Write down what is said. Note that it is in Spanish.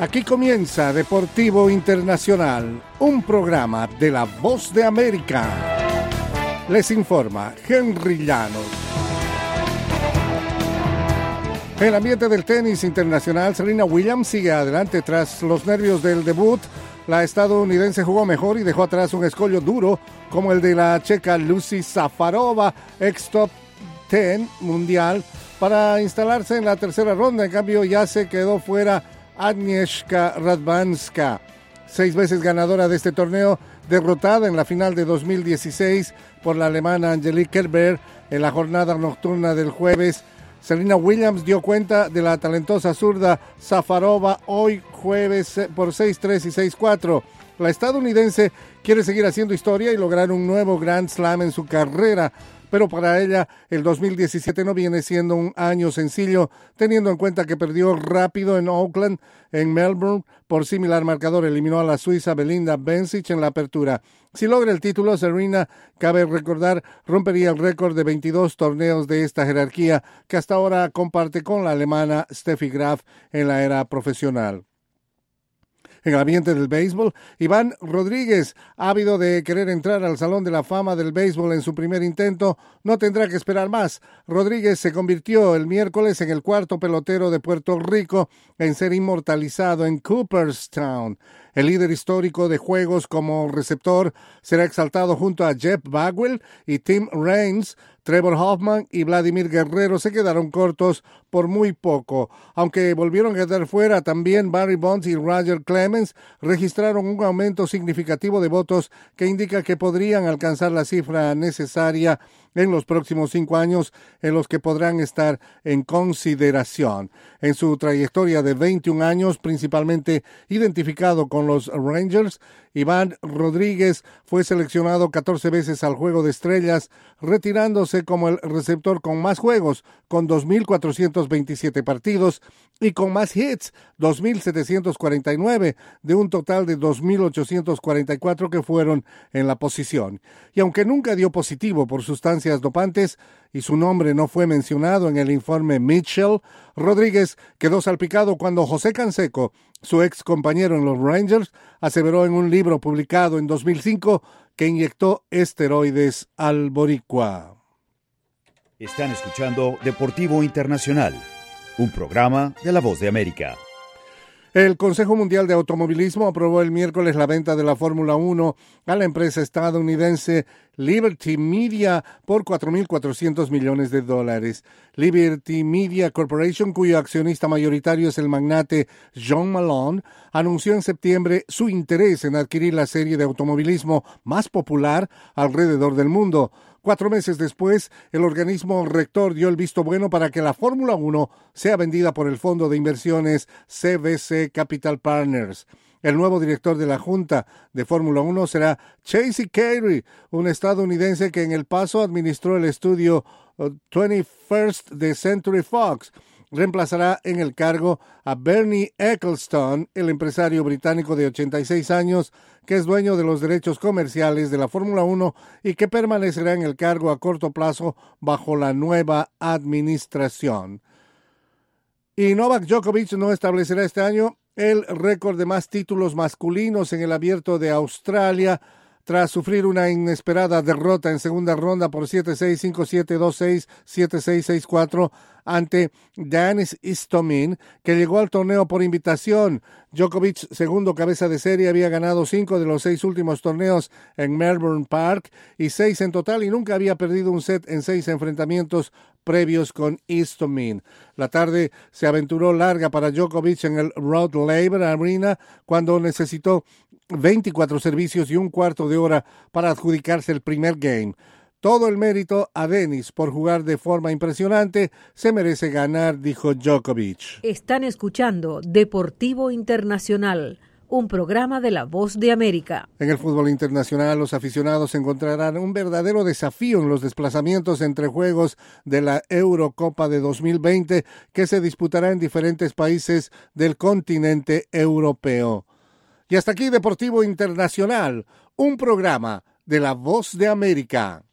Aquí comienza Deportivo Internacional, un programa de La Voz de América. Les informa Henry Llanos. En el ambiente del tenis internacional, Serena Williams sigue adelante tras los nervios del debut. La estadounidense jugó mejor y dejó atrás un escollo duro como el de la checa Lucy Safarova, ex top 10 mundial, para instalarse en la tercera ronda. En cambio, ya se quedó fuera Agnieszka Radwanska, 6 veces ganadora de este torneo, derrotada en la final de 2016 por la alemana Angelique Kerber en la jornada nocturna del jueves. Serena Williams dio cuenta de la talentosa zurda Safarova hoy jueves por 6-3 y 6-4. La estadounidense quiere seguir haciendo historia y lograr un nuevo Grand Slam en su carrera, pero para ella el 2017 no viene siendo un año sencillo, teniendo en cuenta que perdió rápido en Auckland, en Melbourne, por similar marcador eliminó a la suiza Belinda Bencic en la apertura. Si logra el título, Serena, cabe recordar, rompería el récord de 22 torneos de esta jerarquía que hasta ahora comparte con la alemana Steffi Graf en la era profesional. En el ambiente del béisbol, Iván Rodríguez, ávido de querer entrar al Salón de la Fama del Béisbol en su primer intento, no tendrá que esperar más. Rodríguez se convirtió el miércoles en el cuarto pelotero de Puerto Rico en ser inmortalizado en Cooperstown. El líder histórico de juegos como receptor será exaltado junto a Jeff Bagwell y Tim Raines. Trevor Hoffman y Vladimir Guerrero se quedaron cortos por muy poco. Aunque volvieron a quedar fuera, también Barry Bonds y Roger Clemens registraron un aumento significativo de votos que indica que podrían alcanzar la cifra necesaria en los próximos 5 años en los que podrán estar en consideración. En su trayectoria de 21 años, principalmente identificado con los Rangers, Iván Rodríguez fue seleccionado 14 veces al Juego de Estrellas, retirándose como el receptor con más juegos, con 2,427 partidos, y con más hits, 2,749, de un total de 2,844 que fueron en la posición. Y aunque nunca dio positivo por sustancias dopantes y su nombre no fue mencionado en el informe Mitchell, Rodríguez quedó salpicado cuando José Canseco, su ex compañero en los Rangers, aseveró en un libro publicado en 2005 que inyectó esteroides al boricua. Están escuchando Deportivo Internacional, un programa de La Voz de América. El Consejo Mundial de Automovilismo aprobó el miércoles la venta de la Fórmula 1 a la empresa estadounidense Liberty Media por $4,400 millones. Liberty Media Corporation, cuyo accionista mayoritario es el magnate John Malone, anunció en septiembre su interés en adquirir la serie de automovilismo más popular alrededor del mundo. 4 meses después, el organismo rector dio el visto bueno para que la Fórmula 1 sea vendida por el fondo de inversiones CVC Capital Partners. El nuevo director de la Junta de Fórmula 1 será Chasey Carey, un estadounidense que en el paso administró el estudio 21st de Century Fox. Reemplazará en el cargo a Bernie Ecclestone, el empresario británico de 86 años, que es dueño de los derechos comerciales de la Fórmula 1 y que permanecerá en el cargo a corto plazo bajo la nueva administración. Y Novak Djokovic no establecerá este año el récord de más títulos masculinos en el Abierto de Australia, tras sufrir una inesperada derrota en segunda ronda por 7-6, 5-7, 2-6, 7-6, 6-4 ante Denis Istomin, que llegó al torneo por invitación. Djokovic, segundo cabeza de serie, había ganado 5 de los 6 últimos torneos en Melbourne Park y 6 en total, y nunca había perdido un set en 6 enfrentamientos previos con Istomin. La tarde se aventuró larga para Djokovic en el Rod Laver Arena cuando necesitó 24 servicios y un cuarto de hora para adjudicarse el primer game. Todo el mérito a Denis por jugar de forma impresionante. Se merece ganar, dijo Djokovic. Están escuchando Deportivo Internacional, un programa de La Voz de América. En el fútbol internacional, los aficionados encontrarán un verdadero desafío en los desplazamientos entre juegos de la Eurocopa de 2020 que se disputará en diferentes países del continente europeo. Y hasta aquí Deportivo Internacional, un programa de La Voz de América.